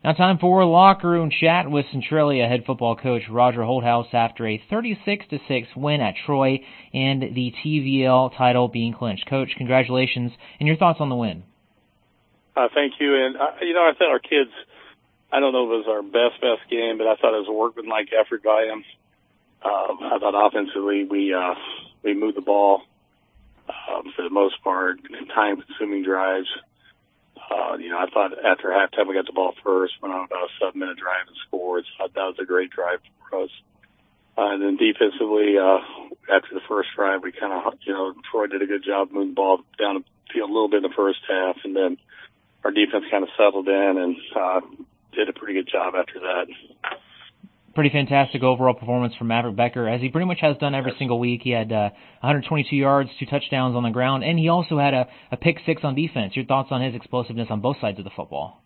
Now time for Locker Room Chat with Centralia head football coach Roger Holthouse after a 36-6 win at Troy and the TVL title being clinched. Coach, congratulations, and your thoughts on the win. Thank you. And, I thought our kids, I don't know if it was our best game, but I thought it was a workmanlike effort by them. I thought offensively we moved the ball for the most part, time-consuming drives. I thought after halftime we got the ball first, went on about a 7-minute drive and scored. So that was a great drive for us. And then defensively, after the first drive, we kind of, Troy did a good job moving the ball down the field a little bit in the first half, and then our defense kind of settled in and did a pretty good job after that. Pretty fantastic overall performance from Maverick Becker, as he pretty much has done every single week. He had 122 yards, 2 touchdowns on the ground, and he also had a pick six on defense. Your thoughts on his explosiveness on both sides of the football?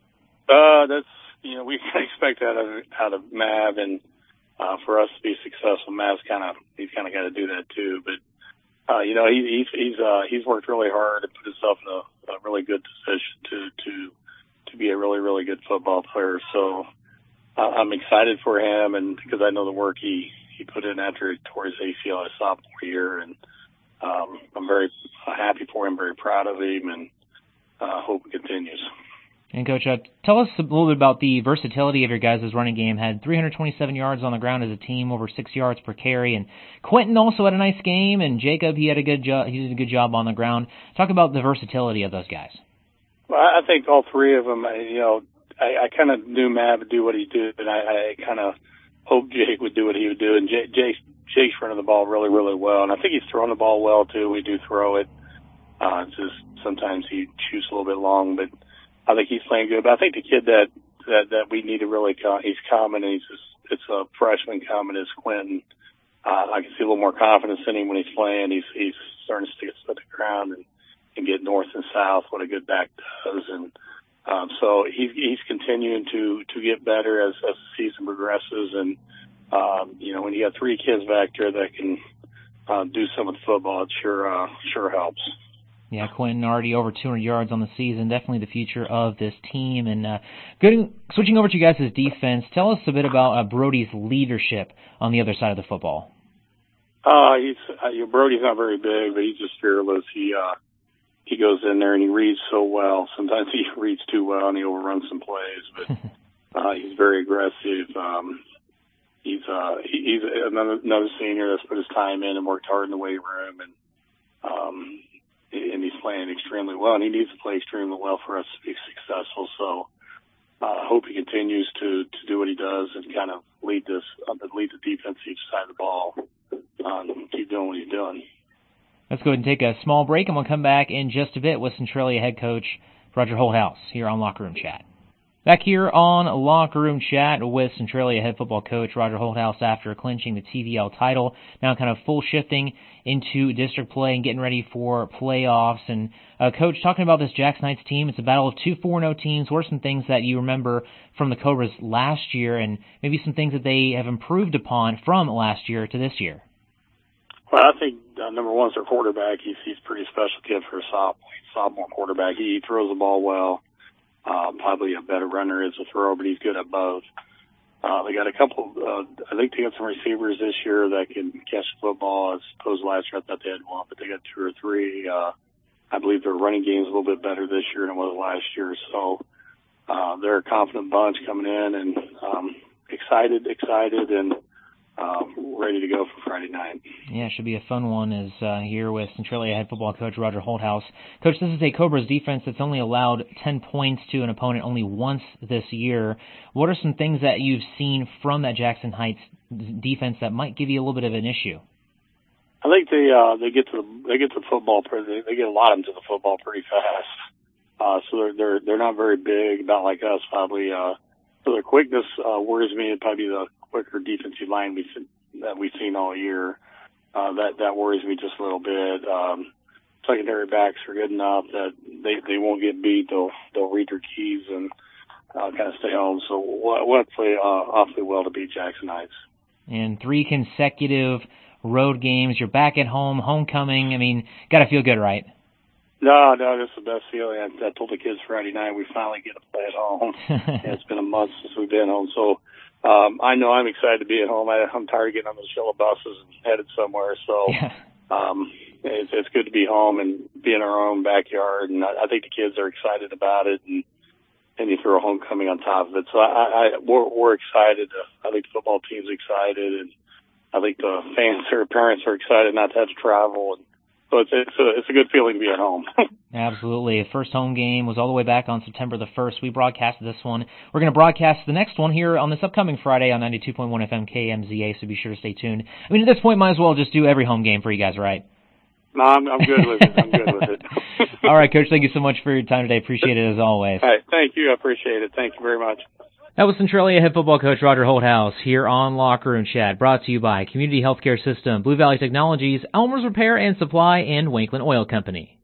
We can expect that out of Mav, and for us to be successful, he's kind of got to do that too. But he's worked really hard to put himself in a really good position to be a really, really good football player. So I'm excited for him, and because I know the work he put in after he tore his ACL his sophomore year, and I'm very happy for him, very proud of him, and hope it continues. And Coach, tell us a little bit about the versatility of your guys' running game. Had 327 yards on the ground as a team, over 6 yards per carry, and Quentin also had a nice game, and Jacob, he did a good job on the ground. Talk about the versatility of those guys. Well, I think all three of them, I kind of knew Matt would do what he did, and I kind of hoped Jake would do what he would do. And Jake's running the ball really, really well. And I think he's throwing the ball well, too. We do throw it. Just sometimes he shoots a little bit long, but I think he's playing good. But I think the kid that we need to really he's coming, and it's a freshman coming, is Quentin. I can see a little more confidence in him when he's playing. He's starting to stick to the ground and get north and south, what a good back does. And so he's continuing to get better as the season progresses, and when you got three kids back there that can do some of the football, it sure helps. Yeah, Quentin already over 200 yards on the season, definitely the future of this team. And switching over to you guys' defense, tell us a bit about Brody's leadership on the other side of the football. Brody's not very big, but he's just fearless. He goes in there and he reads so well. Sometimes he reads too well and he overruns some plays, but he's very aggressive. He's another senior that's put his time in and worked hard in the weight room, and he's playing extremely well, and he needs to play extremely well for us to be successful. So I hope he continues to do what he does and kind of lead the defensive side of the ball and keep doing what he's doing. Let's go ahead and take a small break, and we'll come back in just a bit with Centralia head coach Roger Holthouse here on Locker Room Chat. Back here on Locker Room Chat with Centralia head football coach Roger Holthouse after clinching the TVL title. Now kind of full shifting into district play and getting ready for playoffs. And Coach, talking about this Jackson Heights team, it's a battle of two 4-0 teams. What are some things that you remember from the Cobras last year, and maybe some things that they have improved upon from last year to this year? Well, I think number one is their quarterback. He's a pretty special kid for a sophomore quarterback. He throws the ball well. Probably a better runner as a thrower, but he's good at both. They got a couple. I think they got some receivers this year that can catch the football. As opposed to last year, I thought they had one, but they got two or three. I believe their running game is a little bit better this year than it was last year. So they're a confident bunch coming in, and excited, and ready to go for Friday night. Yeah, it should be a fun one. Is here with Centralia head football coach Roger Holthouse. Coach, this is a Cobras defense that's only allowed 10 points to an opponent only once this year. What are some things that you've seen from that Jackson Heights defense that might give you a little bit of an issue? I think they get to the football. They get a lot into the football pretty fast. So they're not very big, not like us probably. So their quickness worries me. It'd probably be the quicker defensive line that we've seen all year. That worries me just a little bit. Secondary backs are good enough that they won't get beat. They'll read their keys and kind of stay home. So we'll play awfully well to beat Jackson Heights. And 3 consecutive road games. You're back at home, homecoming. I mean, got to feel good, right? No, this is the best feeling. I told the kids Friday night we finally get to play at home. It's been a month since we've been home, so I know I'm excited to be at home. I'm tired of getting on those yellow buses and headed somewhere. So it's good to be home and be in our own backyard. And I think the kids are excited about it, and you throw a homecoming on top of it. So we're excited. I think the football team's excited, and I think the fans or parents are excited not to have to travel. And so it's a good feeling to be at home. Absolutely. The first home game was all the way back on September the 1st. We broadcasted this one. We're going to broadcast the next one here on this upcoming Friday on 92.1 FM KMZA, so be sure to stay tuned. I mean, at this point, might as well just do every home game for you guys, right? No, I'm good with it. I'm good with it. All right, Coach, thank you so much for your time today. Appreciate it as always. All right, thank you. I appreciate it. Thank you very much. That was Centralia head football coach Roger Holthouse here on Locker Room Chat, brought to you by Community Healthcare System, Blue Valley Technologies, Elmer's Repair and Supply, and Wakeland Oil Company.